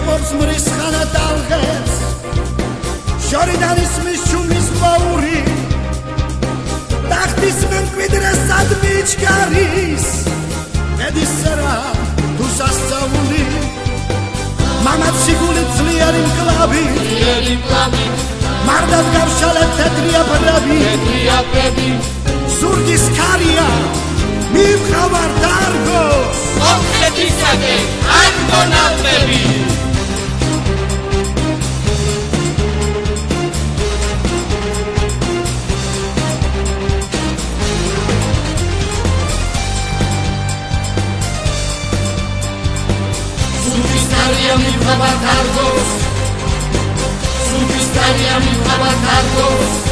როგორც მრისხანა ტალღებს შორიდან ისმის შუმის ყვაური ტახტის მემკვიდრე სადმი იჩქარის დედის წერა თუ სასწაული მამაც სიგული ძლიერი მკლავი მარდად გავშალეთ თეთრი აფრები ზურგის ქარია მივყავარ დარგოს ოქრეთისაკე ანგონავები Sufistania mi fama cargos